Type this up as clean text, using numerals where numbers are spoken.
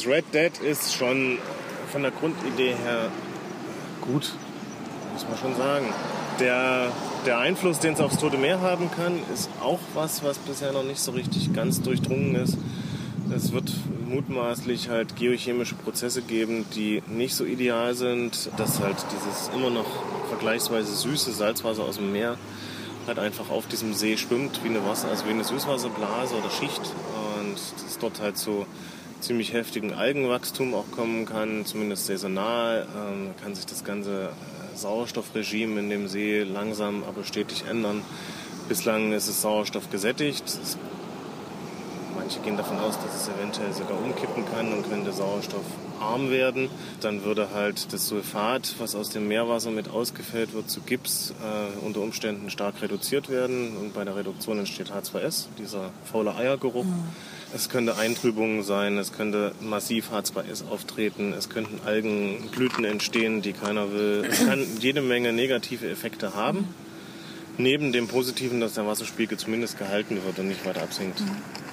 Red Dead ist schon von der Grundidee her gut, muss man schon sagen. Der Einfluss, den es aufs Tote Meer haben kann, ist auch was bisher noch nicht so richtig ganz durchdrungen ist. Es wird mutmaßlich halt geochemische Prozesse geben, die nicht so ideal sind, dass halt dieses immer noch vergleichsweise süße Salzwasser aus dem Meer halt einfach auf diesem See schwimmt wie eine Süßwasserblase oder Schicht und es dort halt so ziemlich heftigen Algenwachstum auch kommen kann, zumindest saisonal. Kann sich das ganze Sauerstoffregime in dem See langsam aber stetig ändern. Bislang ist es Sauerstoff gesättigt. Manche gehen davon aus, dass es eventuell sogar umkippen kann und könnte sauerstoffarm werden. Dann würde halt das Sulfat, was aus dem Meerwasser mit ausgefällt wird, zu Gips unter Umständen stark reduziert werden. Und bei der Reduktion entsteht H2S, dieser faule Eiergeruch. Es könnte Eintrübung sein, es könnte massiv H2S auftreten, es könnten Algenblüten entstehen, die keiner will. Es kann jede Menge negative Effekte haben. Neben dem Positiven, dass der Wasserspiegel zumindest gehalten wird und nicht weiter absinkt.